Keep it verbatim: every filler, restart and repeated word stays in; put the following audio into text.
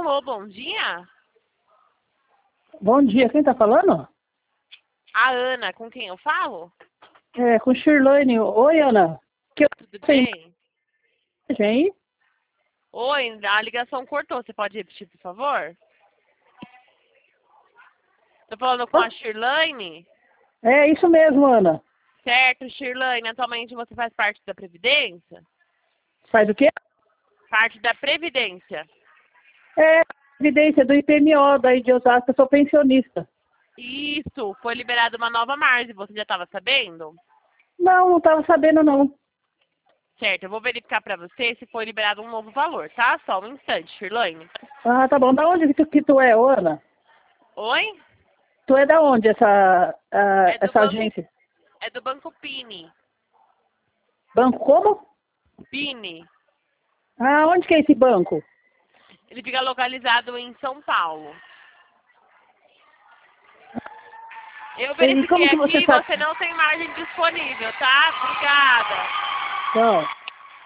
Alô, bom dia? Bom dia, quem tá falando? A Ana, com quem eu falo? É, com Shirlane. Oi, Ana. Que eu Tudo sei bem? aí? Oi, a ligação cortou. Você pode repetir, por favor? Tô falando com a Shirlane? É isso mesmo, Ana. Certo, Shirlane. Atualmente você faz parte da Previdência? Faz o quê? Parte da Previdência. É, evidência do I P M O, daí de Osasco, eu sou pensionista. Isso, foi liberada uma nova margem. Você já estava sabendo? Não, não tava sabendo, não. Certo, eu vou verificar para você se foi liberado um novo valor, tá? Só um instante, Shirlane. Ah, tá bom. Da onde que tu, que tu é, ô, Ana? Oi? Tu é da onde, essa, ah, É do essa Banco, agência? é do Banco Pini. Banco como? Pini. Ah, onde que é esse banco? Ele fica localizado em São Paulo. Eu E verifiquei como que aqui você e sabe? você não tem margem disponível, tá? Obrigada. Não.